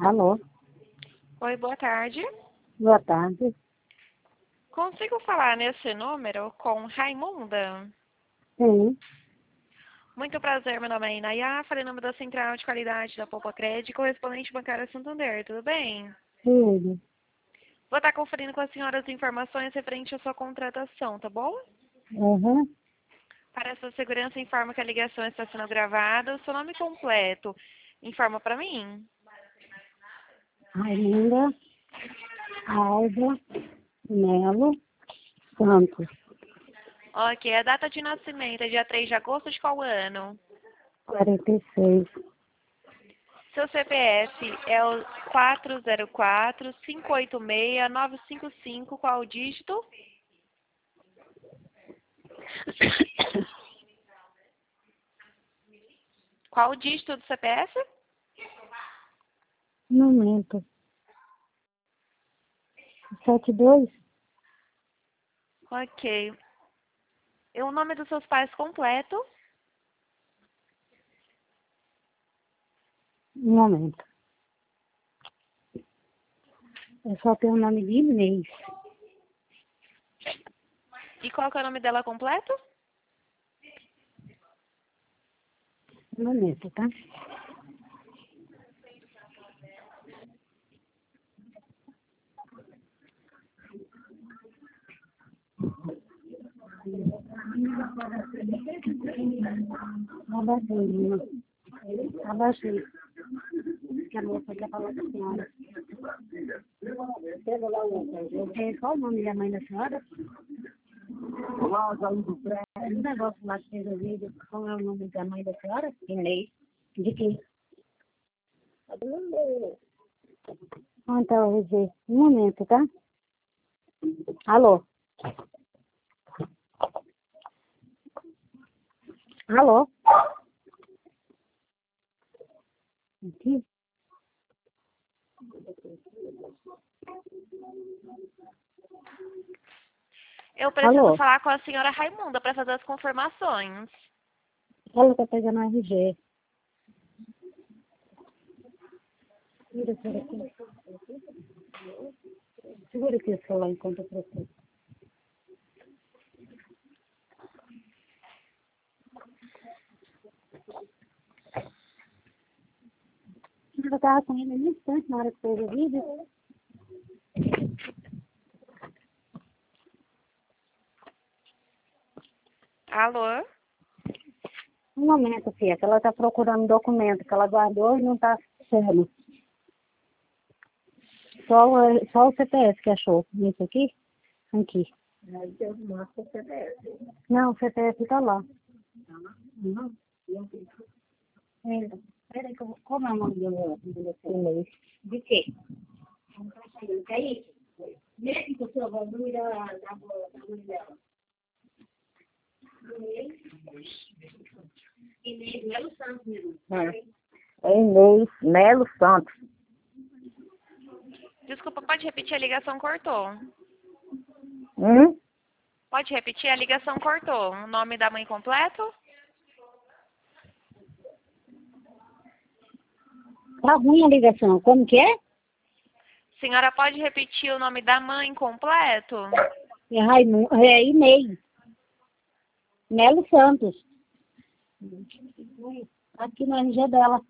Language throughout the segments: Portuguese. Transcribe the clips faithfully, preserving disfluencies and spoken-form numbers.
Alô? Oi, boa tarde. Boa tarde. Consigo falar nesse número com Raimunda? Sim. Muito prazer, meu nome é Inayá, falei em nome da Central de Qualidade da Poupa Crédito, correspondente bancária Santander, tudo bem? Sim. Vou estar conferindo com a senhora as informações referente à sua contratação, tá bom? Uhum. Para a sua segurança, informa que a ligação está sendo gravada. O seu nome completo, informa para mim. Raimunda Alva Melo Santos. Ok, a data de nascimento é dia três de agosto de qual ano? quarenta e seis. Seu C P F é o quatro zero quatro, cinco oito seis, nove cinco cinco, qual o dígito? Qual o dígito do C P F? Um momento. Sete dois. Ok. E o nome dos seus pais completo? Um momento. Eu só tenho o nome de Inês. E qual que é o nome dela completo? Um momento, tá? Abaixei, menina. Abaixei. Que a moça quer falar com a senhora. Pega lá o... É, qual o nome da mãe da senhora? O negócio lá que fez o vídeo. Qual é o nome da mãe da senhora? Inês. De quem? Ah, então, eu vou dizer. Um momento, tá? Alô? Alô? Aqui? Eu preciso Alô? falar com a senhora Raimunda para fazer as confirmações. Ela tá pegando a R G. Segura aqui. Segura aqui o celular enquanto eu procuro. Eu tava com ele no instante na hora que fez o vídeo. Alô? Um momento, filha, que ela tá procurando um documento que ela guardou e não tá sendo. Só, o- só o C P S que achou. Isso aqui? Aqui. Não, o C P S tá lá. Não. É, peraí, que eu vou- como é o nome do meu do seu mês? De quê? Mesmo que o seu valor da da mãe dela. Inês Melo Santos, mesmo. É Inês Melo Santos. Desculpa, pode repetir? A ligação cortou. Hum? Pode repetir? A ligação cortou. O nome da mãe completo? Tá ruim a ligação. Como que é? Senhora, pode repetir o nome da mãe completo? É Raimundo, é Inês. Melo Santos. Aqui no R G dela.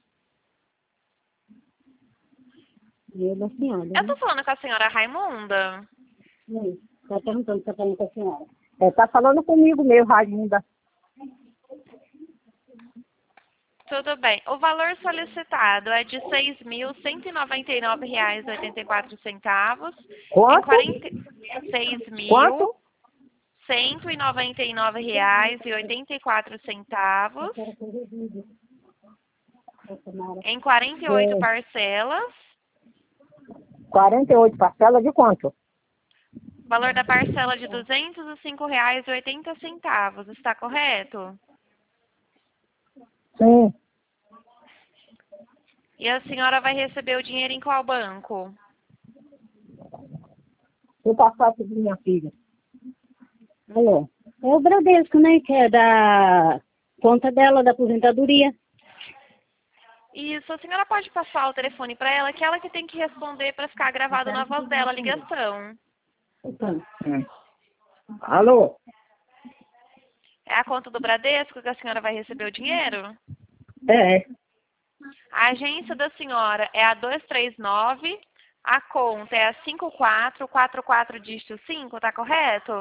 Eu da senhora, Eu tô né? falando com a senhora Raimunda. Está perguntando se está falando com a senhora. É, tá falando comigo meu, Raimunda. Tudo bem. O valor solicitado é de seis mil cento e noventa e nove reais e oitenta e quatro centavos. Em Quanto? quarenta... seis mil Quanto? cento e noventa e nove reais e oitenta e quatro centavos. Em quarenta e oito É, parcelas. quarenta e oito parcelas de quanto? Valor da parcela de duzentos e cinco reais e oitenta centavos. Está correto? Sim. E a senhora vai receber o dinheiro em qual banco? Eu passar aqui de minha filha. Alô? É o Bradesco, né? Que é da conta dela, da aposentadoria. Isso, a senhora pode passar o telefone para ela, que ela que tem que responder para ficar gravado na voz dela a ligação. Hum. Alô? É a conta do Bradesco que a senhora vai receber o dinheiro? É. A agência da senhora é a dois três nove, a conta é a cinco quatro quatro quatro dígito cinco, tá correto?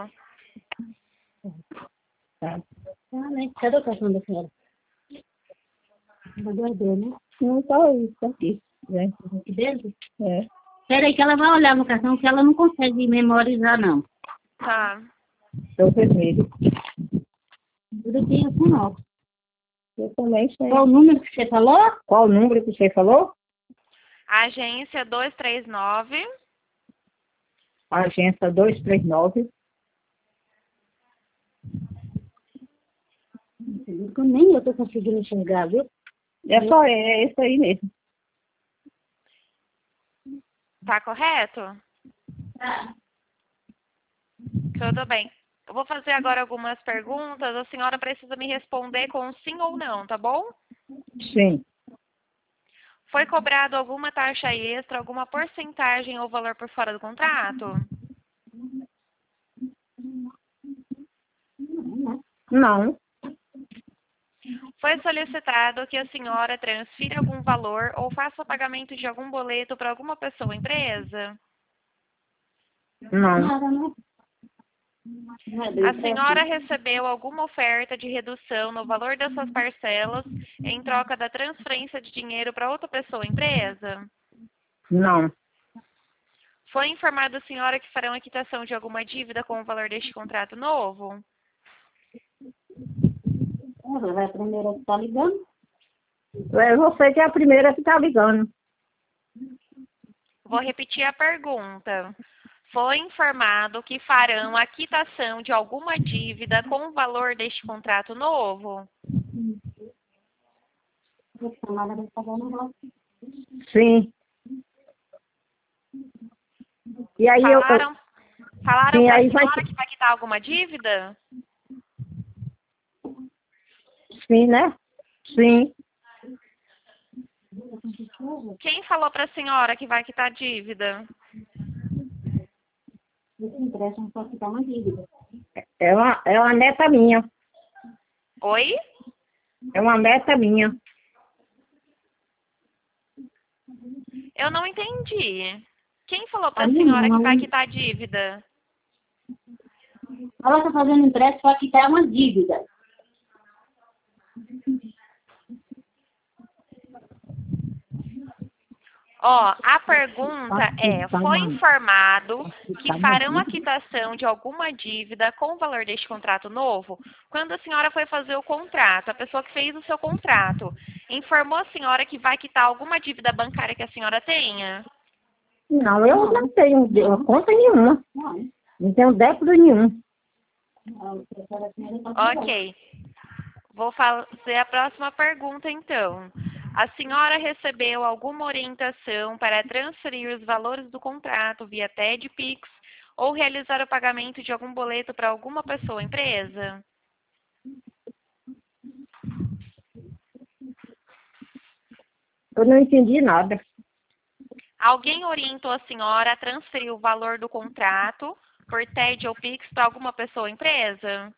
Tá. Ah, né? Cadê o cartão da senhora? Mandou dele, né? Não tá isso aqui. Né? Aqui dentro? É. Espera aí que ela vai olhar no cartão que ela não consegue memorizar, não. Tá. Tô vermelho. Tudo bem, assim, não. Eu também sei. Qual o número que você falou? Qual o número que você falou? A agência dois três nove, Agência dois três nove. Eu nem eu tô conseguindo enxergar, viu? É só é esse aí mesmo. tá correto? Tá. Tudo bem. Eu vou fazer agora algumas perguntas, a senhora precisa me responder com sim ou não, tá bom? Sim. Foi cobrado alguma taxa extra, alguma porcentagem ou valor por fora do contrato? Não. Foi solicitado que a senhora transfira algum valor ou faça o pagamento de algum boleto para alguma pessoa ou empresa? Não. Nada, não. A senhora recebeu alguma oferta de redução no valor das suas parcelas em troca da transferência de dinheiro para outra pessoa ou empresa? Não. Foi informado a senhora que farão a quitação de alguma dívida com o valor deste contrato novo? Ela vai aprender a estar ligando. É você que é a primeira que tá ligando. Vou repetir a pergunta. Foi informado que farão a quitação de alguma dívida com o valor deste contrato novo? Sim. E aí eu... Falaram, falaram Sim, para a aí vai... senhora que vai quitar alguma dívida? Sim, né? Sim. Quem falou para a senhora que vai quitar a dívida? Esse empréstimo só quitar uma dívida. É uma, é uma neta minha. Oi? É uma neta minha. Eu não entendi. Quem falou para A a minha senhora que vai mãe. quitar a dívida? Ela está fazendo empréstimo para quitar uma dívida. Ó, a pergunta é, foi informado que farão a quitação de alguma dívida com o valor deste contrato novo? Quando a senhora foi fazer o contrato, a pessoa que fez o seu contrato, informou a senhora que vai quitar alguma dívida bancária que a senhora tenha? Não, eu não tenho de- conta nenhuma. Não. Não tenho débito nenhum. Ok. Vou fazer a próxima pergunta, então. A senhora recebeu alguma orientação para transferir os valores do contrato via T E D, Pix ou realizar o pagamento de algum boleto para alguma pessoa ou empresa? Eu não entendi nada. Alguém orientou a senhora a transferir o valor do contrato por T E D ou Pix para alguma pessoa ou empresa?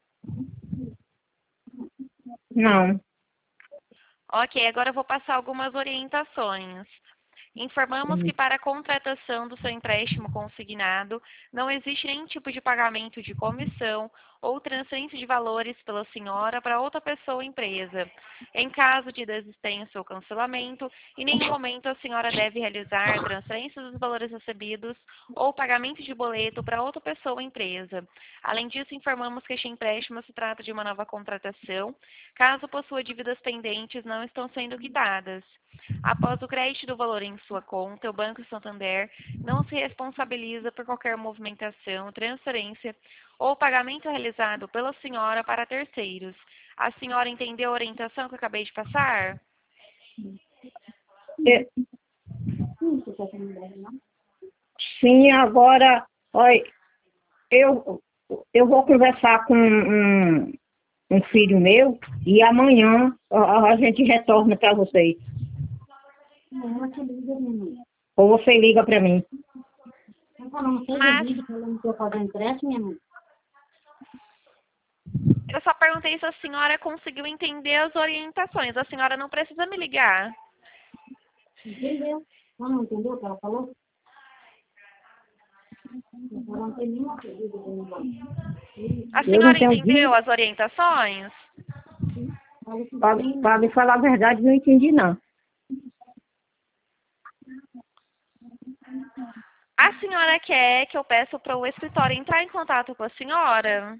Não. Ok, agora eu vou passar algumas orientações. Informamos que para a contratação do seu empréstimo consignado não existe nenhum tipo de pagamento de comissão ou transferência de valores pela senhora para outra pessoa ou empresa. Em caso de desistência ou cancelamento, em nenhum momento a senhora deve realizar transferência dos valores recebidos ou pagamento de boleto para outra pessoa ou empresa. Além disso, informamos que este empréstimo se trata de uma nova contratação, caso possua dívidas pendentes não estão sendo quitadas. Após o crédito do valor em sua conta, o Banco Santander não se responsabiliza por qualquer movimentação, transferência ou pagamento realizado pela senhora para terceiros. A senhora entendeu a orientação que eu acabei de passar? É, sim, agora, olha, eu, eu vou conversar com um, um filho meu e amanhã a, a gente retorna para vocês. Ela te liga, minha mãe. Ou você liga para mim? Eu falando, fez Mas- o vídeo falando que eu fazer empréstimo, minha mãe. Eu só perguntei se a senhora conseguiu entender as orientações. A senhora não precisa me ligar. Entendeu? Não, não entendeu o que ela falou? Ela não tem nenhuma pedido de ninguém. A Eu senhora não tenho entendeu as orientações? Para me falar a verdade, não entendi, não. A senhora quer que eu peça para o escritório entrar em contato com a senhora?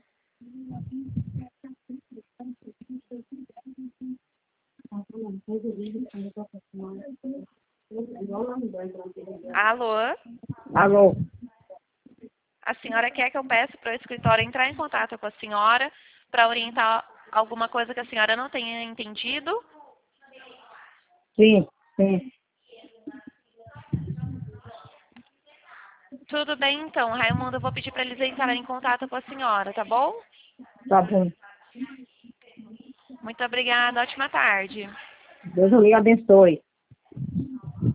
Fez o vídeo falando que eu faço mal. Igual lá no banco, ela entendeu? Alô? Alô? A senhora quer que eu peça para o escritório entrar em contato com a senhora para orientar alguma coisa que a senhora não tenha entendido? Sim, sim. Tudo bem, então, Raimundo, eu vou pedir para eles entrarem em contato com a senhora, tá bom? Tá bom. Muito obrigada, ótima tarde. Deus lhe abençoe.